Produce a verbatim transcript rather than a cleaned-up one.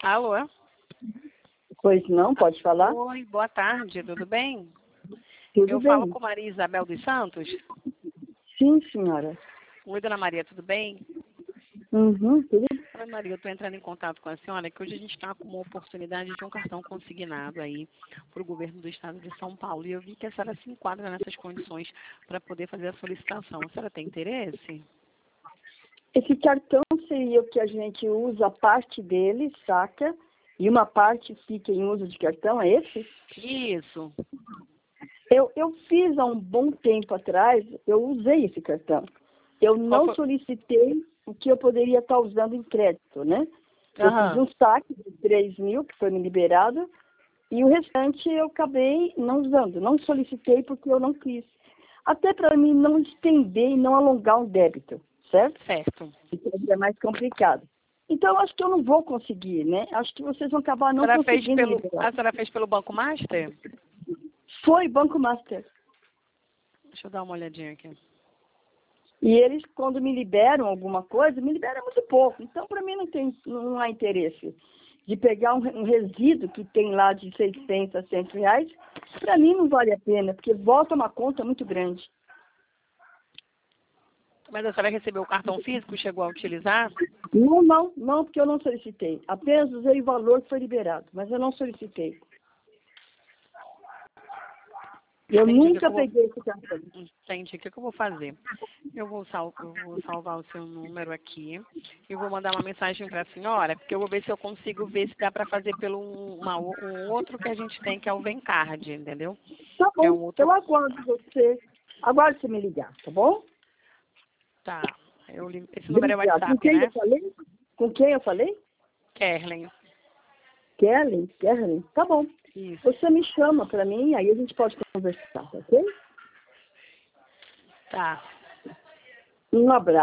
Alô? Pois não, pode falar? Oi, boa tarde, tudo bem? Tudo Eu bem. falo com Maria Isabel dos Santos. Sim, senhora. Oi, dona Maria, tudo bem? Uhum, tudo Oi, Maria, eu estou entrando em contato com a senhora, que hoje a gente está com uma oportunidade de um cartão consignado aí para o governo do estado de São Paulo. E eu vi que a senhora se enquadra nessas condições para poder fazer a solicitação. A senhora tem interesse? Esse cartão seria o que a gente usa parte dele, saca? E uma parte fica em uso de cartão, é esse? Isso. Eu, eu fiz há um bom tempo atrás, eu usei esse cartão. Eu Qual não foi? solicitei o que eu poderia estar usando em crédito, né? Eu fiz Aham. um saque de três mil, que foi me liberado, e o restante eu acabei não usando. Não solicitei porque eu não quis. Até para mim não estender e não alongar um débito, certo? Certo. Isso é mais complicado. Então, eu acho que eu não vou conseguir, né? Acho que vocês vão acabar A não senhora fez conseguindo pelo, liberar. a senhora fez pelo Banco Master? Foi Banco Master. Deixa eu dar uma olhadinha aqui. E eles, quando me liberam alguma coisa, me liberam muito pouco. Então, para mim, não, tem, não há interesse de pegar um, um resíduo que tem lá de seiscentos a cem reais. Para mim, não vale a pena, porque volta uma conta muito grande. Mas a senhora recebeu o cartão físico e chegou a utilizar? Não, não, não, porque eu não solicitei. Apenas usei o valor que foi liberado, mas eu não solicitei. Eu Entendi. O que que nunca eu vou... peguei esse cartão. Entendi. O que que eu vou fazer? Eu vou, sal... eu vou salvar o seu número aqui e vou mandar uma mensagem para a senhora, porque eu vou ver se eu consigo ver se dá para fazer pelo um, uma- um outro que a gente tem, que é o Vencard, entendeu? Tá Que é bom, um outro... eu aguardo você. Aguardo você me ligar, tá bom? Tá. Eu... li- Esse número é Obrigada. Com WhatsApp, quem eu né? falei? Com quem eu falei? Kerlen. Kelly? Kelly? Tá bom. Isso. Você me chama para mim, aí a gente pode conversar, tá ok? Tá. Um abraço.